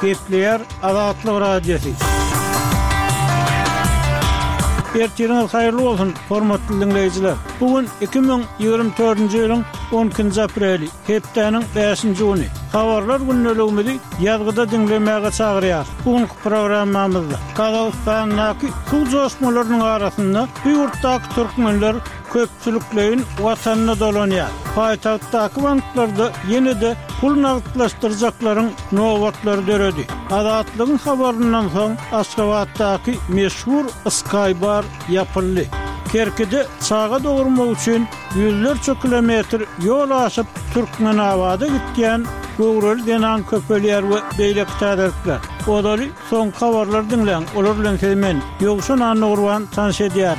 Gepleyer Azatlyk Radiosu. Ertiriniz hayırlı olsun hormatly dinleyijiler. Bugün 2024-nji ýylyň 10-njy apreli, hepdeniň 5-nji güni. Habarlar günnäligimizi ýazgyda dinlemäge çagyrýar. Bugünkü programmamyzda Kazakstanyň suw joşmalarynyň arasynda bu ýurtdaky türkmenler köpçüliklerin watanyna dolanýar. Paýtagtdaky banklarda ýene-de pul nagdlaşdyrjaklaryň nowatlary döredi. Azatlygyň habaryndan soň Aşgabatdaky meşhur Skybar ýapyldy. Kerkide çağa dogurmak üçin yüzlerçe kilometr ýol aşyp Türkmenabada gitgen Gowral denan köpelýär we beýlek täderler. Olary soň habarlar dinleň. Olar bilen hemen ýogşan anyrwan tanış edýär.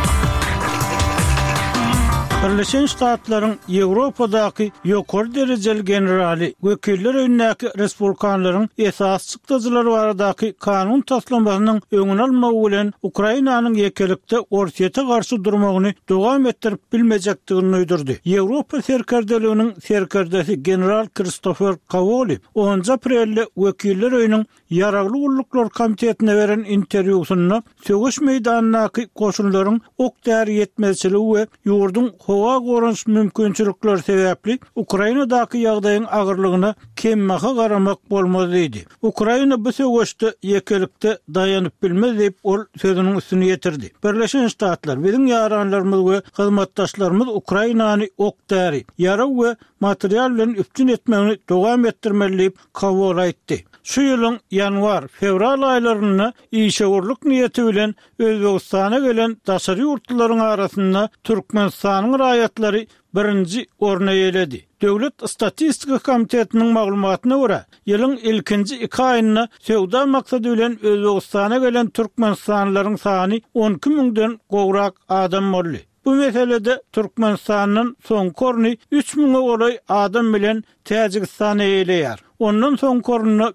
Birleşen Ştatlaryň Ýewropadaky ýokary derejeli generali wekiller öňündäki respublikanlaryň esas çykdyjylary baradaky kanun taslamagynyň öňüni almak bilen Ukrainanyň ýekelikde Orsiýete garşy durmagyny dowam etdirip bilmejekdigini öýdürdi. Ýewropa serkerdeliginiň serkerdesi general Kristofer Kowalý 10 aprelde wekiller öýüniň Yaragly Gulluklar Komitetine beren interwýusynda söwüş meýdanynaky goşunlaryň ok däri ýetmezçiligi we ýurdun howa gorunç mümkinçilikler sebäpli Ukrainadaky ýagdaýyň agyrlygyna kemmäge garamak bolmaz diýdi. Ukraina bu söwüşde ýekelikde daýanyp bilmez diýip ol sözüniň üstüne ýetirdi. Birleşen Ştatlar biziň ýaranlarymyz we hyzmatdaşlarymyz Ukrainany ok däri, ýara we material bilen üstün etmegini dowam etdirmeli diýip Kowal aýtdy. Şu ýylyň ýanwar, fevral aýlaryna işegorluk niýeti bilen Özbegistana gelen daşary ýurtlaryň arasynda Türkmenistanyň raýatlary birinji orna ýeledi. Döwlet Statistika Komitetiniň maglumatyna görä, ýylyň ilkinji 2 aýyna sewda maksady bilen Özbegistana gelen türkmenistanlylaryň sany 12 000-den gowrak adam boldy. Bu meselede Türkmenistanyň soňky orny 3 000 golay adam bilen Täjikistana ýeleýär. Ondan soň korunu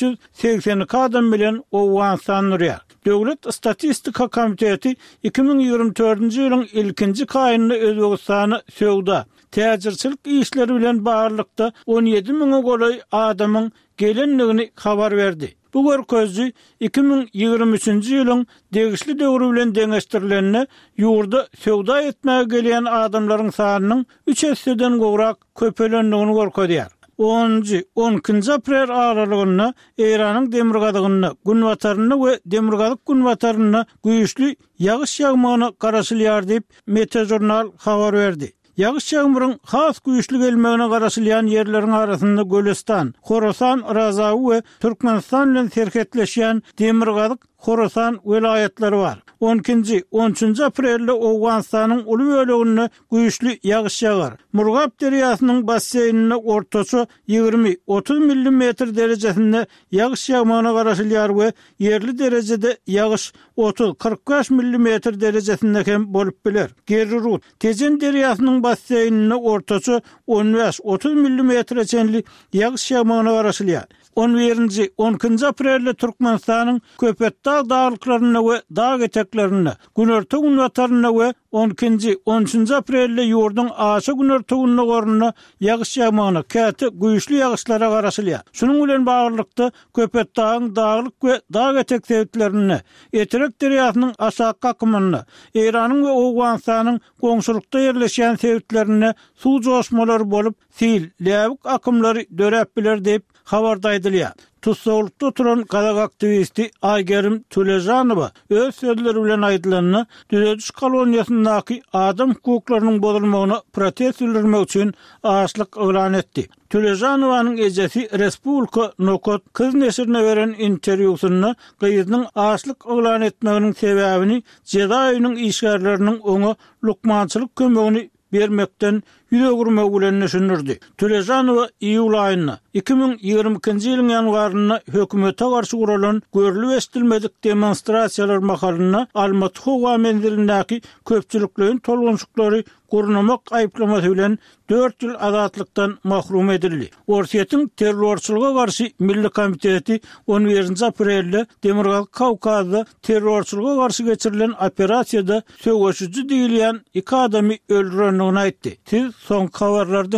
582 adam bilen Owganistan durýar. Döwlet Statistika Komiteti 2024-nji ýylyň ilkinji aýyny Özbegistany sewda, täjirçilik işleri bilen barlykda 17 000 golay adamyň gelenligini habar berdi. Bu görkezji 2023-nji ýylyň degişli döwrü bilen deňeşdirilenine ýurda sewda etmäge gelýän adamlaryň sanynyň 3 hisseden gowrak köpelenligini görkezýär. 10-njy aprel aralygyna Eýranyň demirgadygyny, günwataryny we demirgadyk günwataryny güýçli ýagyş ýagmagyna garaşylýar diýip Meteorjurnal habar berdi. Ýagyş ýagmyryň has güýçli gelmegine garaşylýan ýerleriň arasynda Golestan, Horasan razawy we Türkmenistan bilen serhetleşýän demirgadyk Horasan welaýatlary bar. 12-13 aprelde Owganistanyň uly bölegine güýçli ýagyş ýagar. Murgap deriýasynyň basseýnine ortaça 20-30 mm derejesinde ýagyş ýagmagyna garaşylýar we ýerli derejede ýagyş 30-45 mm derejesinde hem bolup biler. Gerrut Tejen deriýasynyň basseýnine ortaça 15-30 mm çenli ýagyş ýagmagyna garaşylýar. 11-12 aprelde Türkmenistanyň Köpetdağ dağlıklaryna we dağ eteklerine, Günerti günwataryna we 12-13 aprelde ýurdun aşy Günerti günwataryna ýagyş ýagmagyna, käte güýçli ýagyşlara garaşylýar. Şunuň bilen baglykda Köpetdağyň dağlyk we dağ etek sebäplerine, Eterek deriýasynyň aşaky akymyna, Eýranyň we Owganistanyň goňşulykda ýerleşýän sebäplerine suw joşmalary bolup, sil, läwik akymlary dörep biler diýip habarda edilýär. Tutsogulukda oturan Kazak aktivisti Aygerim Tulejanowa öz sözleri bilen aýdylanyny düzediş koloniýasyndaky adam hukuklarynyň bozulmagyna protest bildirmek üçin açlyk elan etdi. Tulejanowanyň ejesi Respublika Nokot kız neşrine beren interwýusynda gyýyzynyň açlyk elan etmeginiň sebäbini Jedaýynyň işgärleriniň oňa lukmançylyk kömegini bermekden ýüregürmek bilen düşünürdi. Tulejanowa iýul aýyna 2022-nji ýylyň ýanwaryna hökümete garşy guralan görülip estilmedik demonstrasiýalar mahalyna Almaty howa menzilindäki köpçüliklerin tolgunçlyklary gurnamak aýplamasy bilen 4 ýyl azatlykdan mahrum edildi. Orsiýetiň terrorçylyga garşy Milli Komiteti 11 aprelde Demirgazyk Kawkazda terrorçylyga garşy geçirilen operasiýada söwüşüji diýilýän 2 adamy öldürenligini aýtdy. Soň habarlardan